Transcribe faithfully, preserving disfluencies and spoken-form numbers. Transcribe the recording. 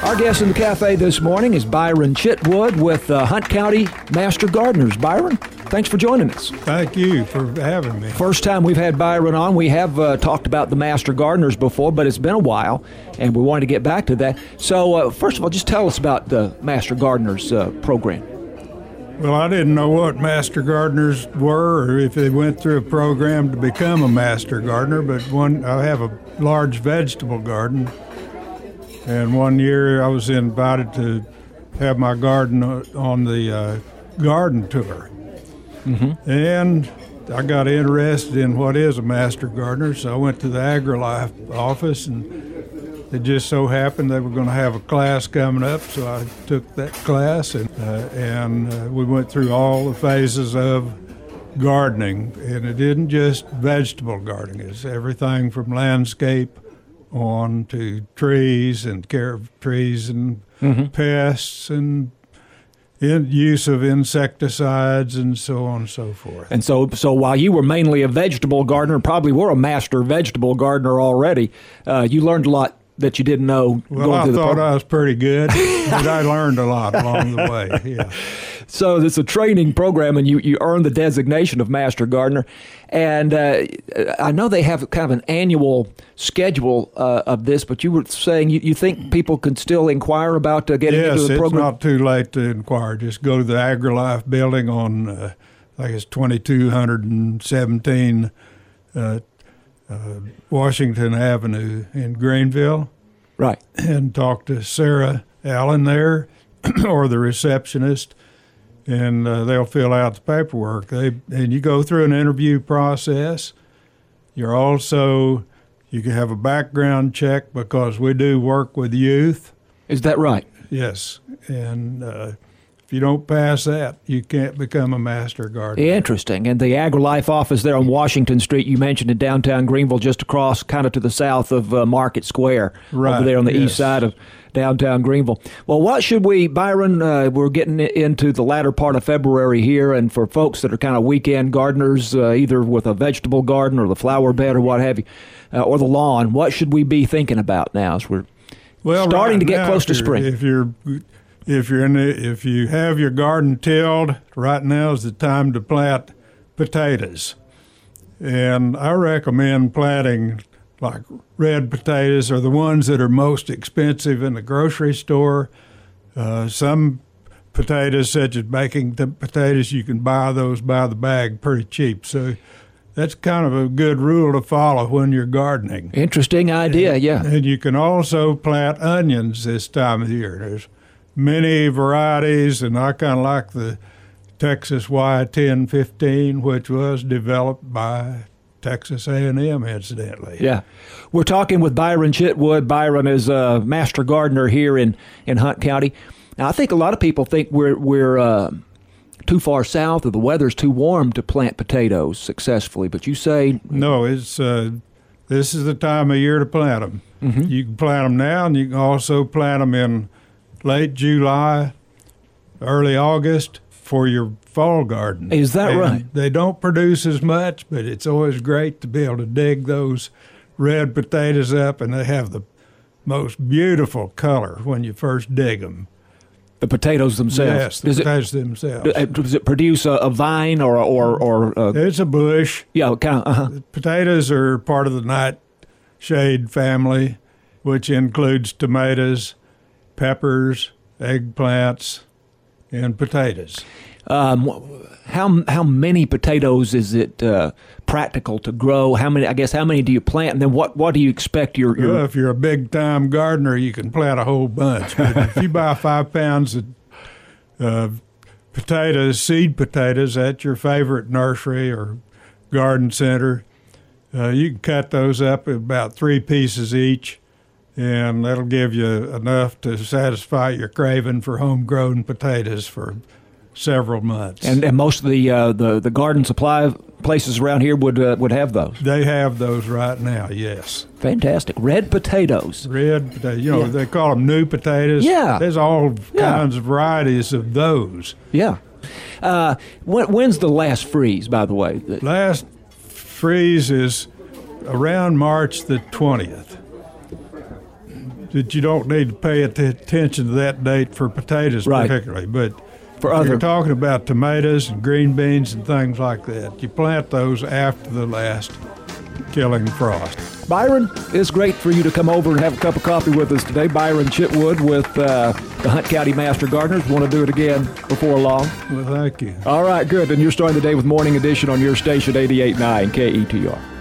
Our guest in the cafe this morning is Byron Chitwood with uh, Hunt County Master Gardeners. Byron, thanks for joining us. Thank you for having me. First time we've had Byron on. We have uh, talked about the Master Gardeners before, but it's been a while, and we wanted to get back to that. So, uh, first of all, just tell us about the Master Gardeners uh, program. Well, I didn't know what Master Gardeners were or if they went through a program to become a Master Gardener, but one I have a large vegetable garden. And one year I was invited to have my garden on the uh, garden tour. Mm-hmm. And I got interested in what is a master gardener, so I went to the AgriLife office, and it just so happened they were going to have a class coming up, so I took that class, and, uh, and uh, we went through all the phases of gardening. And it isn't just vegetable gardening, it's everything from landscape on to trees and care of trees and mm-hmm. pests and in use of insecticides and so on and so forth. And so so while you were mainly a vegetable gardener, probably were a master vegetable gardener already, uh, you learned a lot that you didn't know. Well, going I through the thought program. I was pretty good, but I learned a lot along the way, yeah. So it's a training program, and you, you earn the designation of Master Gardener. And uh, I know they have kind of an annual schedule uh, of this, but you were saying you, you think people can still inquire about uh, getting yes, into the program? Yes, it's not too late to inquire. Just go to the AgriLife building on, uh, I think it's twenty-two seventeen uh, uh, Washington Avenue in Greenville. Right. And talk to Sarah Allen there or the receptionist. And uh, they'll fill out the paperwork. They and you go through an interview process. You're also you can have a background check because we do work with youth. Is that right? Yes, and uh, if you don't pass that, you can't become a master gardener. Interesting. And the AgriLife office there on Washington Street, you mentioned in downtown Greenville, just across, kind of to the south of uh, Market Square, right, over there on the yes. east side of downtown Greenville. Well, what should we, Byron, uh, we're getting into the latter part of February here, and for folks that are kind of weekend gardeners, uh, either with a vegetable garden or the flower bed or what have you, uh, or the lawn, what should we be thinking about now as we're well, starting right to get now, close to if you're- spring? If you're if you're in the, if you have your garden tilled, right now is the time to plant potatoes, and I recommend planting like red potatoes are the ones that are most expensive in the grocery store. Uh, some potatoes, such as baking t- potatoes, you can buy those by the bag pretty cheap. So that's kind of a good rule to follow when you're gardening. Interesting idea, and, yeah. And you can also plant onions this time of the year. There's many varieties, and I kind of like the Texas Y ten fifteen, which was developed by Texas A and M, incidentally. Yeah. We're talking with Byron Chitwood. Byron is a master gardener here in, in Hunt County. Now, I think a lot of people think we're we're uh, too far south or the weather's too warm to plant potatoes successfully, but you say... No, it's uh, this is the time of year to plant them. Mm-hmm. You can plant them now, and you can also plant them in late July, early August for your fall garden. Is that and right? They don't produce as much, but it's always great to be able to dig those red potatoes up, and they have the most beautiful color when you first dig them. The potatoes themselves? Yes, the does potatoes it, themselves. Does it produce a, a vine or or or? Uh, it's a bush. Yeah, kind of. Uh-huh. Potatoes are part of the nightshade family, which includes tomatoes, peppers, eggplants, and potatoes. Um, how how many potatoes is it uh, practical to grow? How many? I guess how many do you plant, and then what, what do you expect your? your... Well, if you're a big time gardener, you can plant a whole bunch. But if you buy five pounds of uh, potatoes, seed potatoes, at your favorite nursery or garden center, uh, you can cut those up in about three pieces each, and that'll give you enough to satisfy your craving for homegrown potatoes for several months. And, and most of the, uh, the the garden supply places around here would uh, would have those. They have those right now, yes. Fantastic. Red potatoes. Red potatoes. You know, Yeah. they call them new potatoes. Yeah. There's all Yeah. kinds of varieties of those. Yeah. Uh, when, when's the last freeze, by the way? Last freeze is around March the twentieth. that you don't need to pay attention to that date for potatoes right. particularly, but for if other, you're talking about tomatoes and green beans and things like that, you plant those after the last killing frost. Byron, it's great for you to come over and have a cup of coffee with us today. Byron Chitwood with uh, the Hunt County Master Gardeners. Want to do it again before long? Well, thank you. All right, good. And you're starting the day with Morning Edition on your station, eighty-eight point nine K E T R.